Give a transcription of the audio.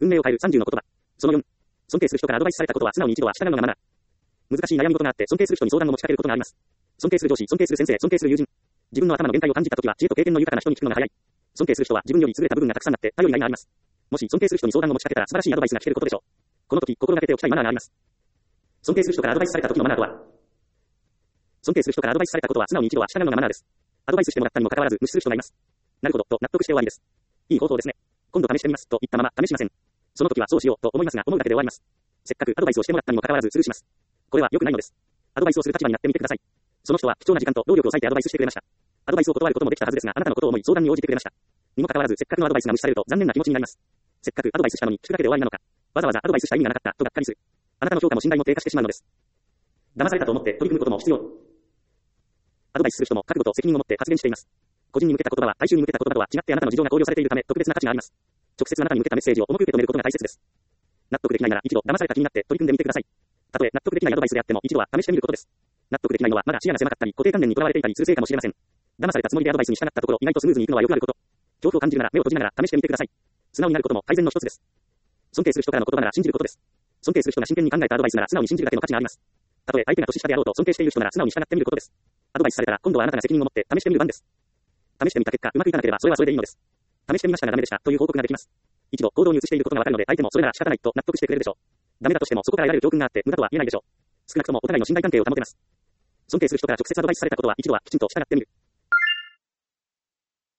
運命を変える30の言葉。その4。尊敬する人からアドバイスされたことは素直に一度は従うのがマナー。難しい悩み事があって尊敬する人に相談を持ちかけることがあります。尊敬する上司、尊敬する先生、尊敬する友人。自分の頭の限界を感じたときは知恵と経験の豊かな人に聞くのが早い。尊敬する人は自分より優れた部分がたくさんあって頼りがいがあります。もし尊敬する人に相談を持ちかけたら素晴らしいアドバイスが聞けることでしょう。この時心がけておきたいマナーがあります。尊敬する人からアドバイスされた時のマナーとは。尊敬する人からアドバイスされたことは素直に一度は従うのがマナーです。アドバイスしてもらったにもかかわらず無視する人がいます。なるほどと納得して終わりです。いい方法ですね。今度試してみますと言ったまま試しません。その時はそうしようと思いますが思うだけで終わります。せっかくアドバイスをしてもらったにもかかわらずスルーします。これは良くないのです。アドバイスをする立場になってみてください。その人は貴重な時間と労力を割いてアドバイスしてくれました。アドバイスを断ることもできたはずですが、あなたのことを思い相談に応じてくれました。にもかかわらずせっかくのアドバイスが無視されると残念な気持ちになります。せっかくアドバイスしたのに聞くだけで終わりなのか。わざわざアドバイスした意味がなかったとがっかりする。あなたの評価も信頼も低下してしまうのです。騙されたと思って取り組むことも必要。アドバイスする人も覚悟と責任を持って発言しています。個人に向けた言葉は大衆に向けた言葉とは違ってあなたの事情が考慮されているため特別な価値があります。直接あなたに向けたメッセージを重く受け止めることが大切です。納得できないなら一度騙された気になって取り組んでみてください。たとえ納得できないアドバイスであっても一度は試してみることです。納得できないのはまだ視野が狭かったり固定観念にとらわれていたりするせいかもしれません。騙されたつもりでアドバイスに従ったところ意外とスムーズにいくのはよくあること。恐怖を感じるなら目を閉じながら試してみてください。素直になることも改善の一つです。尊敬する人からの言葉なら信じることです。尊敬する人が真剣に考えたアドバイスなら素直に信じるだけの価値があります。たとえ相手が年下であろうと尊敬している人なら素直に従ってみることです。アドバイスされたら今度はあなたが責任を持って試してみる番です。試してみた結果うまくいかなければそれはそれでいいのです。試してみましたがダメでしたという報告ができます。一度行動に移していることがわかるので相手もそれなら仕方ないと納得してくれるでしょう。ダメだとしてもそこから得られる教訓があって無駄とは言えないでしょう。少なくともお互いの信頼関係を保てます。尊敬する人から直接アドバイスされたことは一度はきちんと従ってみる。